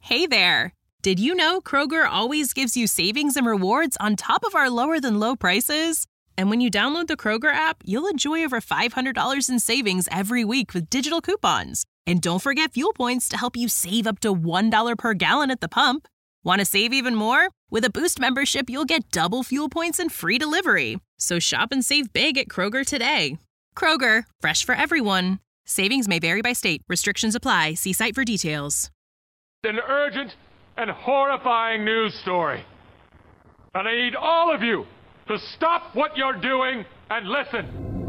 Hey there! Did you know Kroger always gives you savings and rewards on top of our lower-than-low prices? And when you download the Kroger app, you'll enjoy over $500 in savings every week with digital coupons. And don't forget fuel points to help you save up to $1 per gallon at the pump. Want to save even more? With a Boost membership, you'll get double fuel points and free delivery. So shop and save big at Kroger today. Kroger, fresh for everyone. Savings may vary by state. Restrictions apply. See site for details. An urgent and horrifying news story. And I need all of you to stop what you're doing and listen.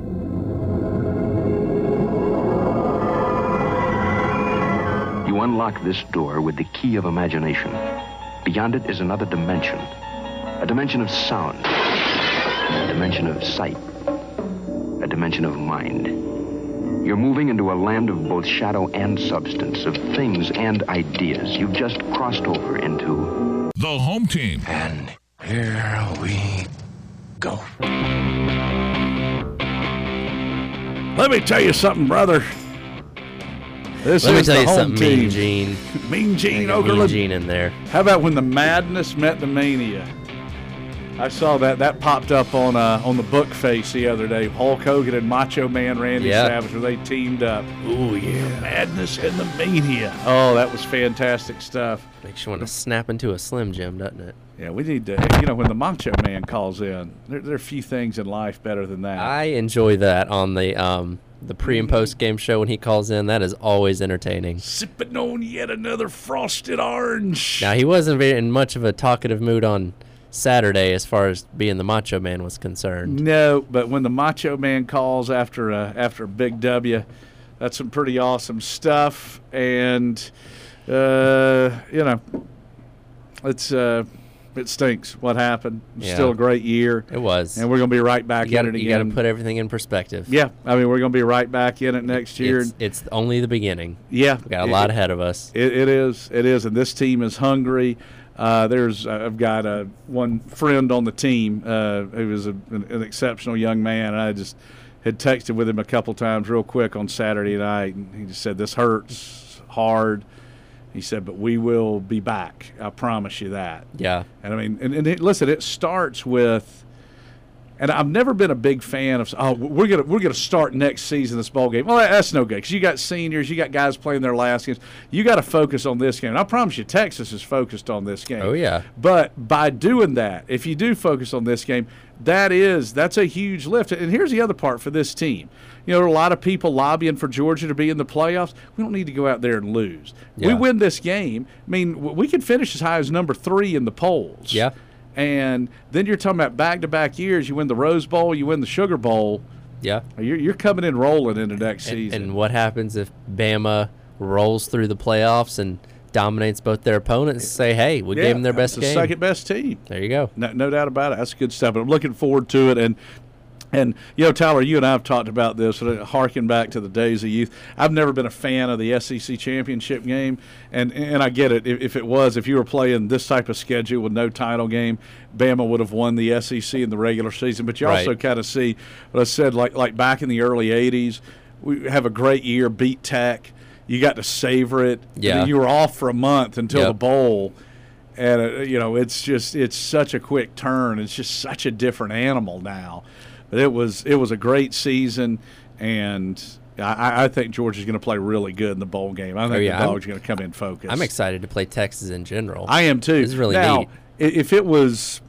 You unlock this door with the key of imagination. Beyond it is another dimension. A dimension of sound. A dimension of sight. A dimension of mind. You're moving into a land of both shadow and substance, of things and ideas. You've just crossed over into the home team. And here we go. Let me tell you something, brother. Let me tell you something, Mean Gene. Mean Gene Okerlund. Mean Gene in there. How about when the madness met the mania? I saw that popped up on the book face the other day. Hulk Hogan and Macho Man Randy Savage, where they teamed up. Ooh, yeah. The madness and the mania. Oh, that was fantastic stuff. Makes you want to snap into a Slim Jim, doesn't it? Yeah, we need to, when the Macho Man calls in, there are few things in life better than that. I enjoy that on the pre- and post-game show when he calls in. That is always entertaining. Sipping on yet another frosted orange. Now, he wasn't in much of a talkative mood on Saturday as far as being the Macho Man was concerned. No, but when the Macho Man calls after a big W, that's some pretty awesome stuff. And, it stinks what happened. It's still a great year. It was. And we're going to be right back in it again. You got to put everything in perspective. Yeah. I mean, we're going to be right back in it next year. It's only the beginning. Yeah. We got a lot ahead of us. It is. It is. And this team is hungry. I've got one friend on the team who is an exceptional young man. And I just had texted with him a couple times real quick on Saturday night. And he just said, this hurts hard. He said, but we will be back. I promise you that. Yeah. And I mean, and listen, it starts with, and I've never been a big fan of, we're gonna start next season this bowl game. Well, that's no good because you got seniors, you got guys playing their last games. You got to focus on this game. And I promise you, Texas is focused on this game. Oh yeah. But by doing that, if you do focus on this game, that's a huge lift. And here's the other part for this team. There are a lot of people lobbying for Georgia to be in the playoffs. We don't need to go out there and lose. Yeah. We win this game. I mean, we could finish as high as number 3 in the polls. Yeah. And then you're talking about back-to-back years. You win the Rose Bowl, you win the Sugar Bowl. Yeah. You're coming in rolling into next season. And what happens if Bama rolls through the playoffs and dominates both their opponents? Say, hey, we gave them their best game. It's the second best team. There you go. No doubt about it. That's good stuff. But I'm looking forward to it. And Tyler, you and I have talked about this, harking back to the days of youth. I've never been a fan of the SEC championship game, and I get it. If you were playing this type of schedule with no title game, Bama would have won the SEC in the regular season. But you also kind of see what I said, like back in the early 80s, we have a great year, beat Tech. You got to savor it. Yeah. You were off for a month until the bowl. And, it's such a quick turn. It's just such a different animal now. But it was a great season, and I think Georgia's going to play really good in the bowl game. I think the Dogs are going to come in focused. I'm excited to play Texas in general. I am too. This is really neat. If it was,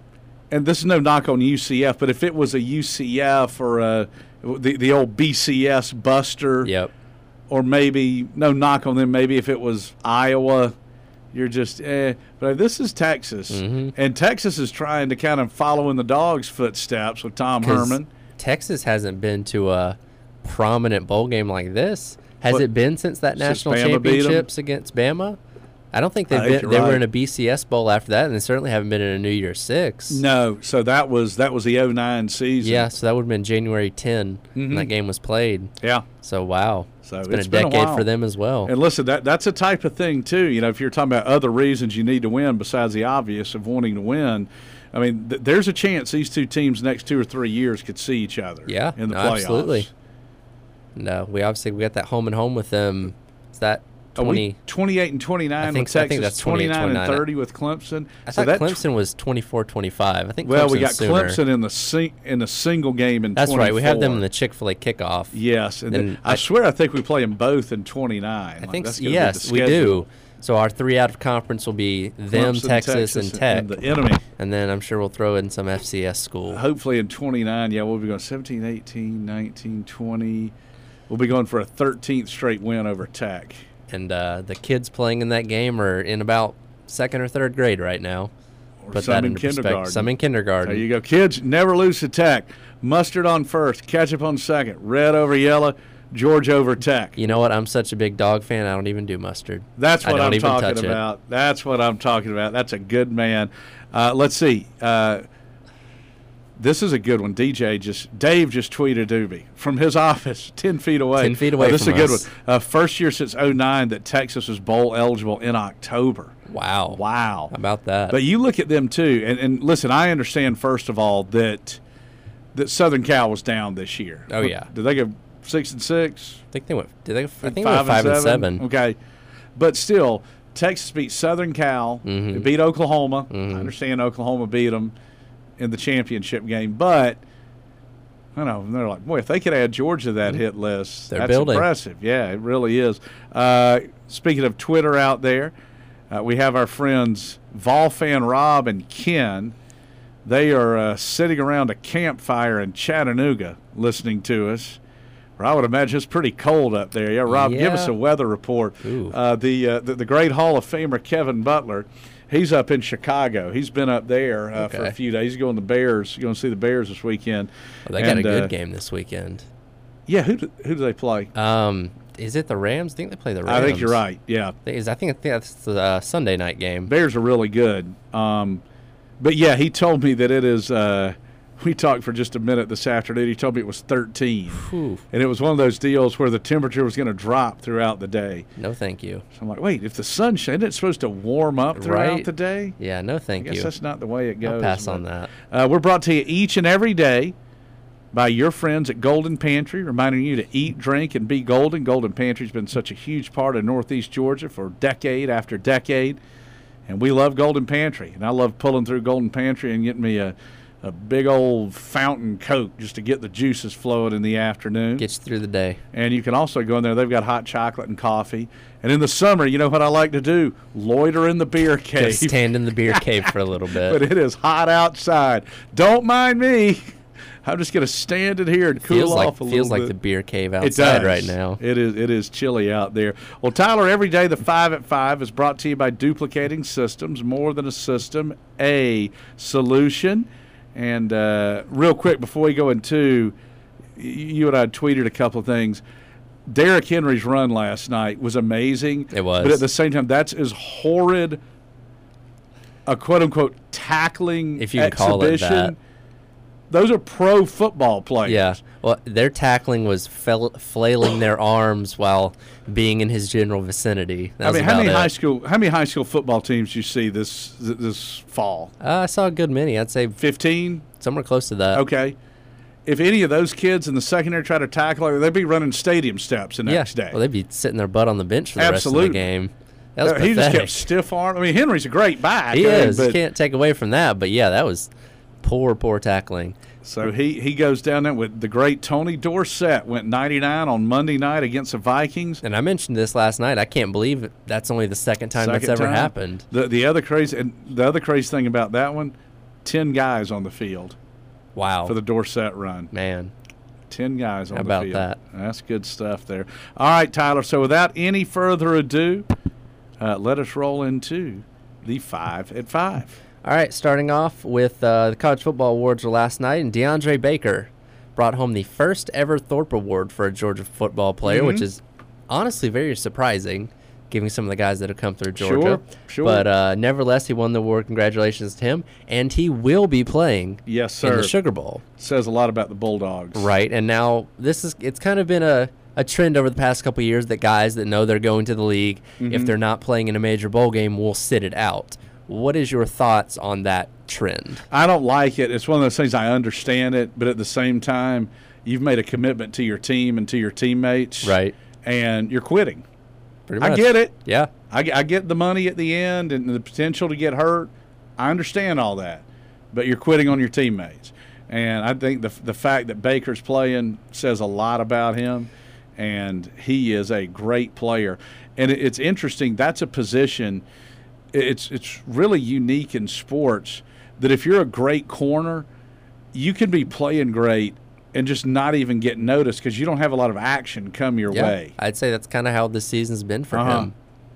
and this is no knock on UCF, but if it was a UCF or the old BCS Buster, or maybe no knock on them, maybe if it was Iowa. You're just, but this is Texas, and Texas is trying to kind of follow in the Dogs' footsteps with Tom Herman. Texas hasn't been to a prominent bowl game like this. Has it been since that national championships against Bama? I don't think they've been. They were in a BCS bowl after that, and they certainly haven't been in a New Year's Six. No, so that was the 2009 season. Yeah, so that would have been January 10 when that game was played. Yeah. So wow. So it's been a decade for them as well. And listen, that's a type of thing too. If you're talking about other reasons you need to win besides the obvious of wanting to win, I mean, there's a chance these two teams next 2 or 3 years could see each other. Yeah, in the playoffs. Absolutely. No, we got that home and home with them. Is that 28 and 29 with Texas. I think that's 29 and 30 with Clemson. I thought Clemson was 24-25. I think. Well, we got Clemson in the single game in 24. That's right. We have them in the Chick-fil-A kickoff. Yes, and then I swear I think we play them both in 29. I think yes, we do. So our 3 out of conference will be them, Clemson, Texas, and Tech. And the enemy. And then I'm sure we'll throw in some FCS school. Hopefully in 29, we'll be going 17, 18, 19, 20. We'll be going for a 13th straight win over Tech. And the kids playing in that game are in about 2nd or 3rd grade right now. Put some in kindergarten. Some in kindergarten. There you go. Kids, never lose to Tech. Mustard on first, ketchup on second, red over yellow, Georgia over Tech. You know what? I'm such a big dog fan, I don't even do mustard. That's what I'm talking about. That's what I'm talking about. That's a good man. Let's see. This is a good one. Dave just tweeted to me from his office 10 feet away. 10 feet away this from is a good us. one. First year since 2009 that Texas was bowl eligible in October. Wow. How about that? But you look at them, too. And listen, I understand, first of all, that Southern Cal was down this year. Oh, yeah. Did they go 6-6? I think they went. I think they went 5-7. Okay, but still, Texas beat Southern Cal. Mm-hmm. They beat Oklahoma. Mm-hmm. I understand Oklahoma beat them in the championship game, but I don't know. They're like, boy, if they could add Georgia to that hit list, that's building. Impressive. Yeah, it really is. Speaking of Twitter out there, we have our friends Volfan Rob and Ken. They are sitting around a campfire in Chattanooga listening to us. I would imagine it's pretty cold up there. Yeah, Rob, give us a weather report. The great Hall of Famer Kevin Butler, he's up in Chicago. He's been up there for a few days. He's going to the Bears. He's going to see the Bears this weekend. Well, they got a good game this weekend. Yeah, who do they play? Is it the Rams? I think they play the Rams. I think you're right. Yeah, I think that's the Sunday night game. Bears are really good. But yeah, he told me that it is. We talked for just a minute this afternoon. He told me it was 13. Whew. And it was one of those deals where the temperature was going to drop throughout the day. No, thank you. So I'm like, wait, if the sun shines, isn't it supposed to warm up throughout the day? Yeah, no, thank you. I guess that's not the way it goes. I'll pass on that. We're brought to you each and every day by your friends at Golden Pantry, reminding you to eat, drink, and be golden. Golden Pantry's been such a huge part of Northeast Georgia for decade after decade. And we love Golden Pantry. And I love pulling through Golden Pantry and getting me a big old fountain Coke just to get the juices flowing in the afternoon. Gets you through the day. And you can also go in there. They've got hot chocolate and coffee. And in the summer, you know what I like to do? Loiter in the beer cave. Just stand in the beer cave for a little bit. But it is hot outside. Don't mind me. I'm just going to stand in here and cool off a little bit. Feels like the beer cave outside right now. It is chilly out there. Well, Tyler, every day the 5 at 5 is brought to you by Duplicating Systems. More than a system, a solution. And real quick, before we go into, you and I tweeted a couple of things. Derrick Henry's run last night was amazing. It was. But at the same time, that's as horrid a quote-unquote tackling if you can call it that. Those are pro football players. Yeah. Well, their tackling was flailing their arms while being in his general vicinity. How many high school football teams do you see this fall? I saw a good many. I'd say 15, somewhere close to that. Okay. If any of those kids in the secondary try to tackle, they'd be running stadium steps the next day. Well, they'd be sitting their butt on the bench for the rest of the game. That was he just kept stiff arm. I mean, Henry's a great back. He is. You can't take away from that. But yeah, that was poor tackling. So he goes down there with the great Tony Dorsett, went 99 on Monday night against the Vikings. And I mentioned this last night. I can't believe that's only the second time that's ever happened. The other crazy thing about that one, 10 guys on the field. Wow. For the Dorsett run. Man. 10 guys on the field. How about that? That's good stuff there. All right, Tyler, so without any further ado, let us roll into the 5 at 5. All right, starting off with the College Football Awards were last night, and DeAndre Baker brought home the first ever Thorpe Award for a Georgia football player, which is honestly very surprising, given some of the guys that have come through Georgia. Sure. But nevertheless, he won the award. Congratulations to him. And he will be playing in the Sugar Bowl. Says a lot about the Bulldogs. Right, and now it's kind of been a trend over the past couple of years that guys that know they're going to the league, if they're not playing in a major bowl game, will sit it out. What is your thoughts on that trend? I don't like it. It's one of those things, I understand it, but at the same time, you've made a commitment to your team and to your teammates. Right. And you're quitting. Pretty much. I get it. Yeah. I get the money at the end and the potential to get hurt. I understand all that. But you're quitting on your teammates. And I think the fact that Baker's playing says a lot about him, and he is a great player. And it's interesting. That's a position. It's really unique in sports that if you're a great corner, you can be playing great and just not even get noticed because you don't have a lot of action come your way. I'd say that's kind of how this season's been for him.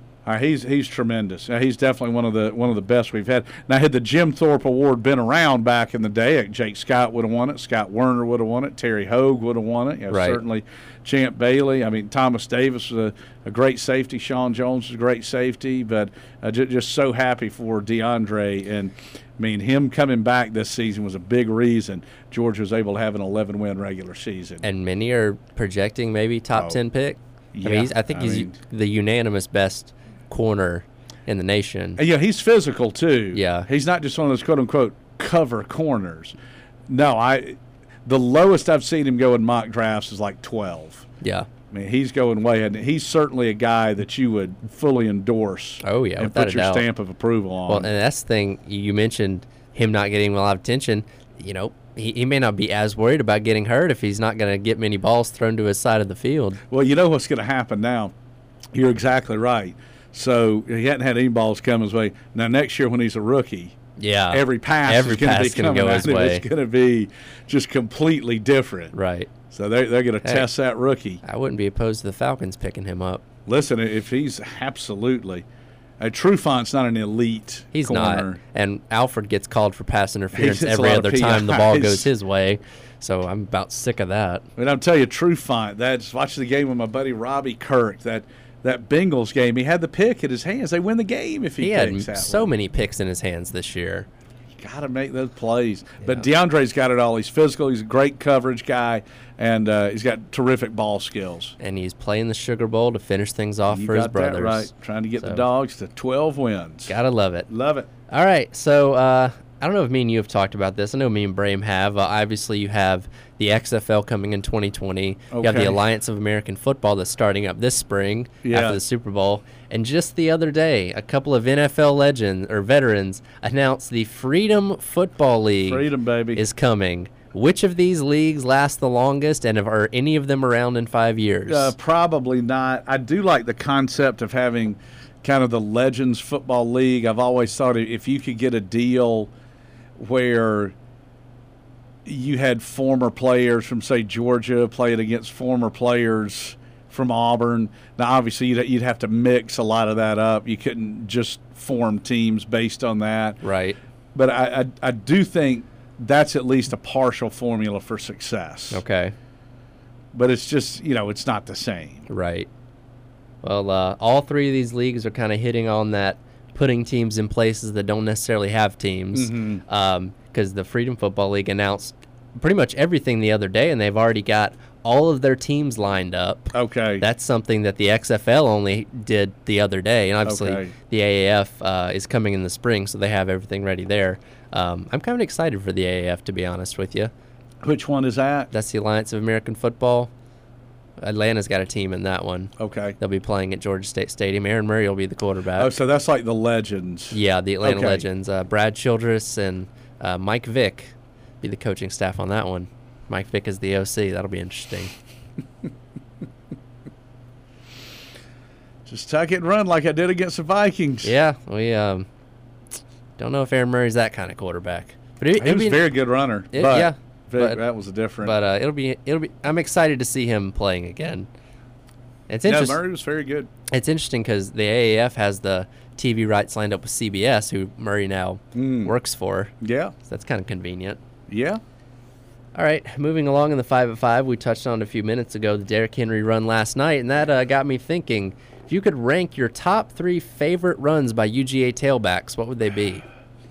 He's tremendous. He's definitely one of the best we've had. Now, had the Jim Thorpe Award been around back in the day, Jake Scott would have won it, Scott Werner would have won it, Terry Hogue would have won it. Certainly Champ Bailey. I mean, Thomas Davis was a great safety. Sean Jones was a great safety. But just so happy for DeAndre. And, I mean, him coming back this season was a big reason Georgia was able to have an 11-win regular season. And many are projecting maybe top 10 pick. Yeah, I think he's the unanimous best corner in the nation. Yeah, he's physical too. Yeah. He's not just one of those quote-unquote cover corners. No, the lowest I've seen him go in mock drafts is like 12. Yeah. I mean, he's going way ahead. He's certainly a guy that you would fully endorse. Oh, yeah, and put your stamp of approval on. Well, and that's the thing. You mentioned him not getting a lot of attention. You know, he may not be as worried about getting hurt if he's not going to get many balls thrown to his side of the field. Well, you know what's going to happen now. You're exactly right. So he hadn't had any balls come his way. Now, next year when he's a rookie, every pass is going to be coming go his way. It's going to be just completely different. Right. So they're going to test that rookie. I wouldn't be opposed to the Falcons picking him up. Listen, if he's absolutely – Trufont's not an elite He's corner. not. And Alfred gets called for pass interference every other time the ball goes his way. So I'm about sick of that. And I'll tell you, Trufant, watch the game with my buddy Robbie Kirk, that Bengals game, he had the pick in his hands. They win the game if he picks that had so one. many picks in his hands this year. You got to make those plays. Yeah. But DeAndre's got it all. He's physical. He's a great coverage guy, and he's got terrific ball skills. And he's playing the Sugar Bowl to finish things off for his brothers. That right. Trying to get the Dogs to 12 wins. Gotta love it. Love it. All right, so I don't know if me and you have talked about this. I know me and Braham have. Obviously, you have the XFL coming in 2020. Okay. You have the Alliance of American Football that's starting up this spring after the Super Bowl. And just the other day, a couple of NFL legends or veterans announced the Freedom Football League is coming. Which of these leagues last the longest, and are any of them around in 5 years? Probably not. I do like the concept of having kind of the Legends Football League. I've always thought if you could get a deal where you had former players from, say, Georgia playing against former players from Auburn. Now, obviously, you'd have to mix a lot of that up. You couldn't just form teams based on that. Right. But I do think that's at least a partial formula for success. Okay. But it's just, it's not the same. Right. Well, all three of these leagues are kind of hitting on that, putting teams in places that don't necessarily have teams. Because the Freedom Football League announced pretty much everything the other day, and they've already got all of their teams lined up. Okay. That's something that the XFL only did the other day. And obviously the AAF is coming in the spring, so they have everything ready there. I'm kind of excited for the AAF, to be honest with you. Which one is that? That's the Alliance of American Football. Atlanta's got a team in that one. Okay. They'll be playing at Georgia State Stadium. Aaron Murray will be the quarterback. Oh, so that's like the Legends. Yeah, the Atlanta Legends. Brad Childress and Mike Vick be the coaching staff on that one. Mike Vick is the OC. That'll be interesting. Just tuck it and run like I did against the Vikings. Yeah, we don't know if Aaron Murray's that kind of quarterback. But he was a very good runner. But that was a different. But it'll be. I'm excited to see him playing again. It's interesting. Murray was very good. It's interesting because the AAF has the TV rights lined up with CBS, who Murray now works for. Yeah, so that's kind of convenient. Yeah. All right, moving along in the 5-at-5, we touched on it a few minutes ago, the Derrick Henry run last night, and that got me thinking. If you could rank your top 3 favorite runs by UGA tailbacks, what would they be?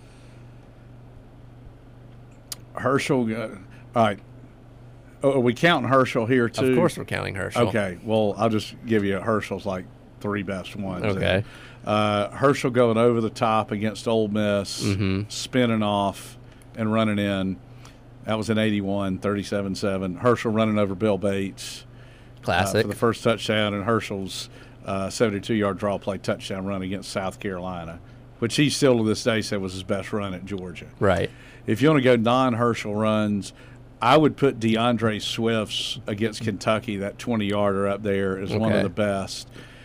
Herschel. All right. Are we counting Herschel here, too? Of course we're counting Herschel. Okay. Well, I'll just give you Herschel's like 3 best ones. Okay. Herschel going over the top against Ole Miss, spinning off and running in. That was in 81, 37-7. Herschel running over Bill Bates. Classic. For the first touchdown, and Herschel's 72-yard draw play touchdown run against South Carolina, which he still to this day said was his best run at Georgia. Right. If you want to go non-Herschel runs, I would put DeAndre Swift's against Kentucky, that 20-yarder up there, is one of the best.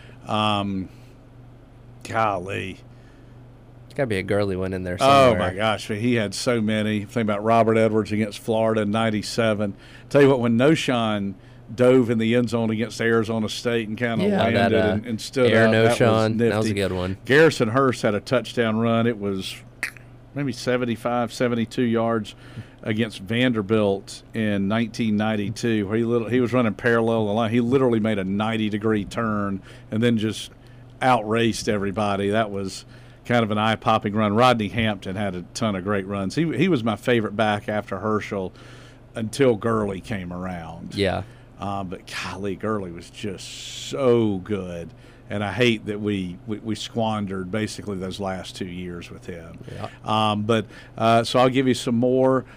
Golly. Got to be a Gurley one in there somewhere. Oh, my gosh. He had so many. Think about Robert Edwards against Florida in 97. Tell you what, when Noshawn dove in the end zone against Arizona State and kind of landed and stood Air up, Noshawn, that was a good one. Garrison Hurst had a touchdown run. It was maybe 75, 72 yards against Vanderbilt in 1992, where he was running parallel to the line. He literally made a 90-degree turn and then just outraced everybody. That was kind of an eye-popping run. Rodney Hampton had a ton of great runs. He was my favorite back after Herschel until Gurley came around. Yeah. But golly, Gurley was just so good. And I hate that we squandered basically those last 2 years with him. Yeah. So I'll give you some more.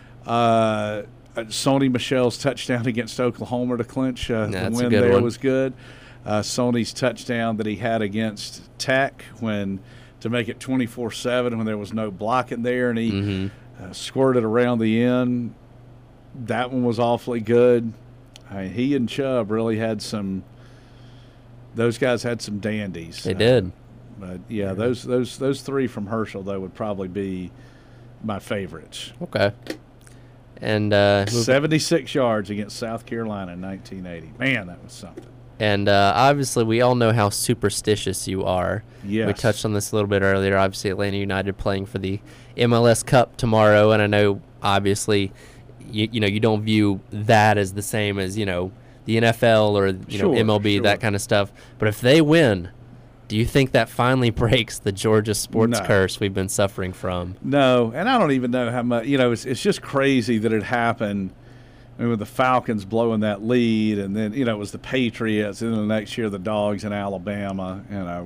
Sony Michel's touchdown against Oklahoma to clinch the win there was good. Sony's touchdown that he had against Tech to make it 24-7 when there was no blocking there, and he squirted around the end. That one was awfully good. I mean, he and Chubb really had some. Those guys had some dandies. They did. But yeah, those three from Herschel though would probably be my favorites. Okay. And 76 yards against South Carolina in 1980. Man, that was something. And obviously, we all know how superstitious you are. Yes. We touched on this a little bit earlier. Obviously, Atlanta United playing for the MLS Cup tomorrow, and I know obviously, you don't view that as the same as the NFL or MLB, that kind of stuff. But if they win, do you think that finally breaks the Georgia sports curse we've been suffering from? No, and I don't even know how much. It's just crazy that it happened. I mean, with the Falcons blowing that lead, and then it was the Patriots, and then the next year the Dogs in Alabama.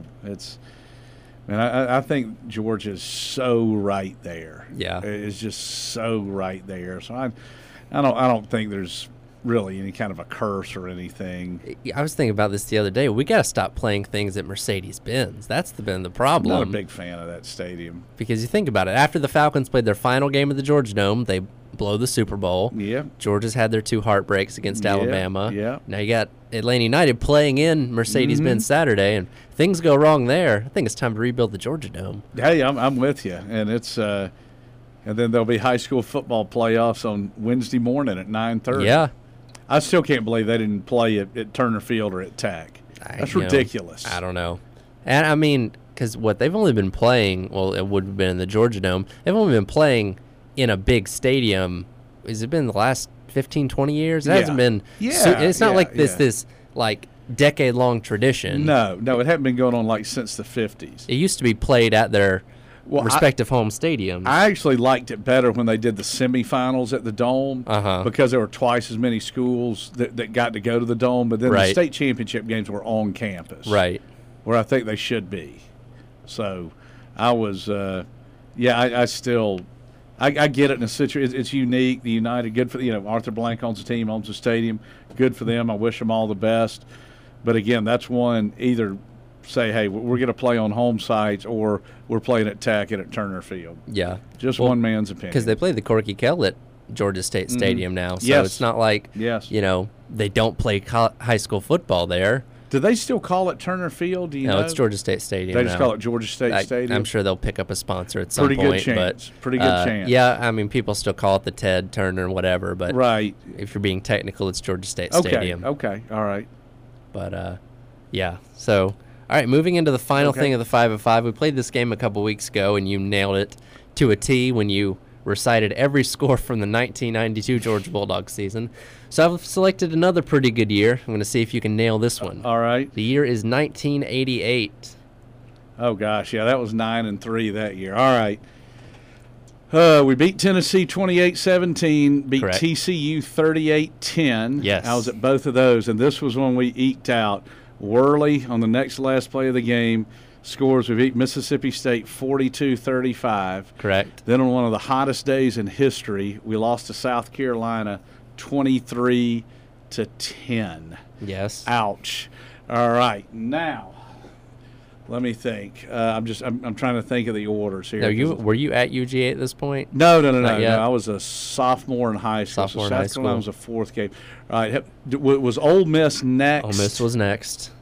I think Georgia's so right there. Yeah, it's just so right there. So I don't think there's really any kind of a curse or anything. I was thinking about this the other day. We got to stop playing things at Mercedes-Benz. That's been the problem. I'm not a big fan of that stadium. Because you think about it, after the Falcons played their final game of the Georgia Dome, they blow the Super Bowl. Yeah. Georgia's had their 2 heartbreaks against Alabama. Yeah. Now you got Atlanta United playing in Mercedes-Benz Saturday, and things go wrong there. I think it's time to rebuild the Georgia Dome. Hey, I'm with you. And it's and then there'll be high school football playoffs on Wednesday morning at 9:30. Yeah. I still can't believe they didn't play at Turner Field or at Tech. That's ridiculous. I don't know. And I mean, because they've only been playing, well, it would have been in the Georgia Dome. They've only been playing in a big stadium. Has it been the last 15, 20 years? It hasn't been. It's not like this like decade-long tradition. No, it hadn't been going on since the 50s. It used to be played at their respective home stadiums. I actually liked it better when they did the semifinals at the Dome because there were twice as many schools that got to go to the Dome, but then the state championship games were on campus. Right. Where I think they should be. So I was, I get it in a situation. It's unique. The United, good for Arthur Blank owns the team, owns the stadium. Good for them. I wish them all the best. But again, that's one either say, hey, we're going to play on home sites, or we're playing at Tech and at Turner Field. Yeah. Just one man's opinion. Because they play the Corky Kell at Georgia State Stadium now. So it's not like, they don't play high school football there. Do they still call it Turner Field? Do you know? No, it's Georgia State Stadium. They just call it Georgia State Stadium? I'm sure they'll pick up a sponsor at some point. Pretty good chance. Yeah, I mean, people still call it the Ted Turner whatever, but if you're being technical, it's Georgia State Stadium. Okay, all right. But, so, all right, moving into the final thing of the 5 of 5. We played this game a couple weeks ago, and you nailed it to a T when you recited every score from the 1992 Georgia Bulldogs season. So I've selected another pretty good year. I'm going to see if you can nail this one. All right. The year is 1988. Oh, gosh. Yeah, that was 9-3 that year. All right. We beat Tennessee 28-17, beat Correct. TCU 38-10. Yes. I was at both of those, and this was when we eked out Worley on the next last play of the game. Scores, we beat Mississippi State 42-35. Correct. Then on one of the hottest days in history, we lost to South Carolina 23-10. Yes. Ouch. All right. Now, Let me think. I'm trying to think of the orders here. Were you at UGA at this point? No. I was a sophomore in high school. South Carolina was a fourth game. All right. Was Ole Miss next? Ole Miss was next.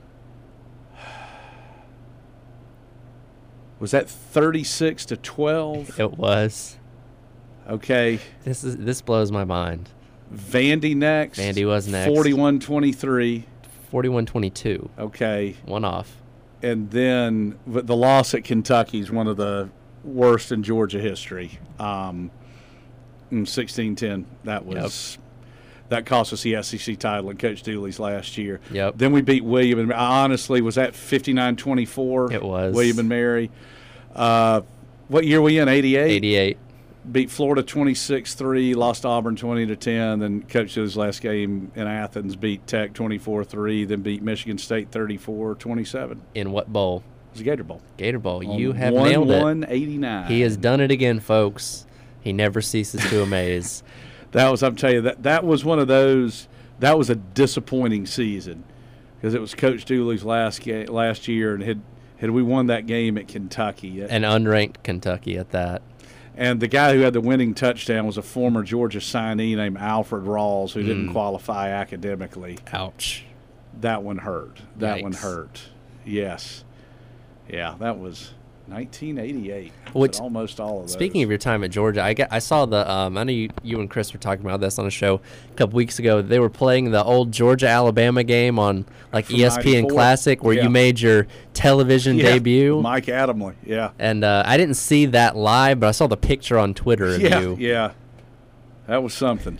Was that 36-12? It was. Okay. This blows my mind. Vandy next. Vandy was next. 41-23. 41-22. Okay. One off. And then the loss at Kentucky is one of the worst in Georgia history. In 16-10, that cost us the SEC title in Coach Dooley's last year. Yep. Then we beat William and honestly, was that 59-24? It was. William and Mary. What year were we in? 88? 88. Beat Florida 26-3, lost Auburn 20-10. Then Coach Dooley's last game in Athens beat Tech 24-3. Then beat Michigan State 34-27. In what bowl? It was the Gator Bowl. Gator Bowl. You have nailed it. 1-1-89. He has done it again, folks. He never ceases to amaze. I'm telling you, that was one of those. That was a disappointing season because it was Coach Dooley's last year, and had we won that game at Kentucky, an unranked Kentucky at that. And the guy who had the winning touchdown was a former Georgia signee named Alfred Rawls, who didn't qualify academically. Ouch. That one hurt. That Yikes. one hurt. Yes. Yeah, that was 1988. Which, almost all of those. Speaking of your time at Georgia, I saw the I know you and Chris were talking about this on a show a couple weeks ago. They were playing the old Georgia-Alabama game on like From ESPN 94. Classic where you made your television debut. Mike Adamle, yeah. And I didn't see that live, but I saw the picture on Twitter of you. Yeah. That was something.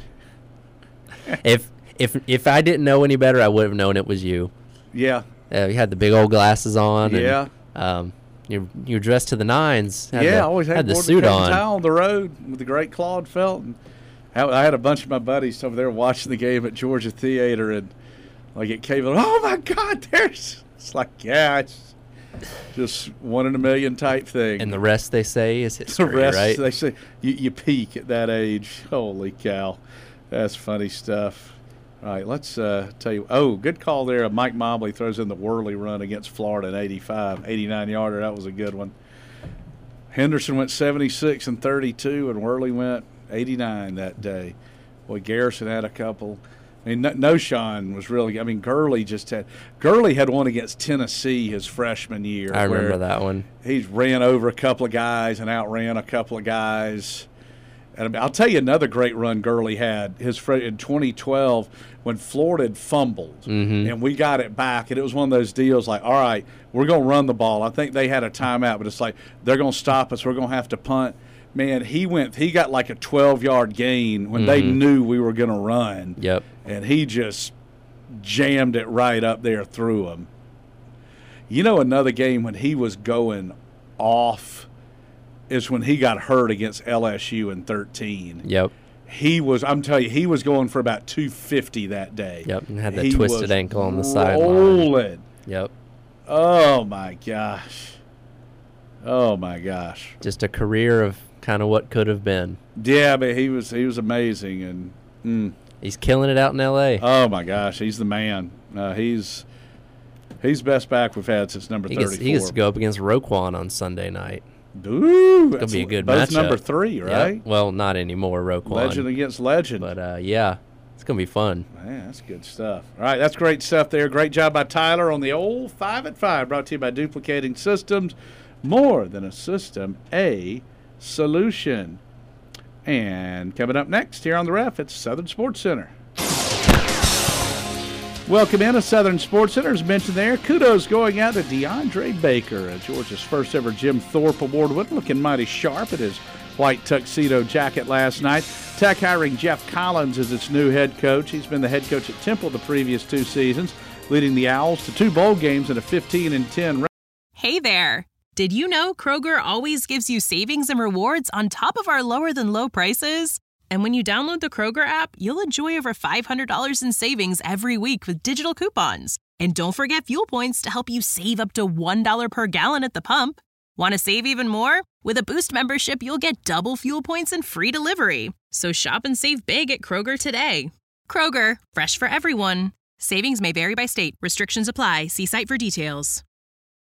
If I didn't know any better, I would have known it was you. Yeah. You had the big old glasses on. Yeah. And, you're dressed to the nines. I always had the suit on. On the road with the great Claude Felton. I had a bunch of my buddies over there watching the game at Georgia Theater, and like it came. Oh my God! It's like it's just one in a million type thing. And the rest they say is history, the rest, right? They say you peak at that age. Holy cow, that's funny stuff. All right, let's tell you. Oh, good call there. Mike Mobley throws in the whirly run against Florida in 85, 89-yarder. That was a good one. Henderson went 76 and 32, and Worley went 89 that day. Boy, Garrison had a couple. I mean, Noshawn was really. I mean, Gurley had one against Tennessee his freshman year. I remember that one. He ran over a couple of guys and outran a couple of guys. And I'll tell you another great run Gurley had in 2012 when Florida had fumbled, and we got it back. And it was one of those deals like, all right, we're going to run the ball. I think they had a timeout, but it's like they're going to stop us. We're going to have to punt. Man, he got like a 12-yard gain when they knew we were going to run. Yep. And he just jammed it right up there through him. You know, another game when he was going off is when he got hurt against LSU in 13. Yep. I'm telling you, he was going for about 250 that day. Yep, and had the twisted ankle on the sideline. Rolling. Yep. Oh, my gosh. Just a career of kind of what could have been. Yeah, but he was amazing. And he's killing it out in L.A. Oh, my gosh, he's the man. He's best back we've had since number 34. He gets to go up against Roquan on Sunday night. Ooh, it's going to be a good matchup. That's matchup. number 3, right? Yep. Well, not anymore, Roquan. Legend against legend. But, yeah, it's going to be fun. Man, that's good stuff. All right, that's great stuff there. Great job by Tyler on the old 5 at 5, brought to you by Duplicating Systems. More than a system, a solution. And coming up next here on the Ref, it's Southern Sports Center. Welcome in to Southern Sports Center. As mentioned there, kudos going out to DeAndre Baker, Georgia's first ever Jim Thorpe Award winner, looking mighty sharp in his white tuxedo jacket last night. Tech hiring Jeff Collins as its new head coach. He's been the head coach at Temple the previous 2 seasons, leading the Owls to 2 bowl games and a 15-10 record. Hey there. Did you know Kroger always gives you savings and rewards on top of our lower-than-low prices? And when you download the Kroger app, you'll enjoy over $500 in savings every week with digital coupons. And don't forget fuel points to help you save up to $1 per gallon at the pump. Want to save even more? With a Boost membership, you'll get double fuel points and free delivery. So shop and save big at Kroger today. Kroger, fresh for everyone. Savings may vary by state. Restrictions apply. See site for details.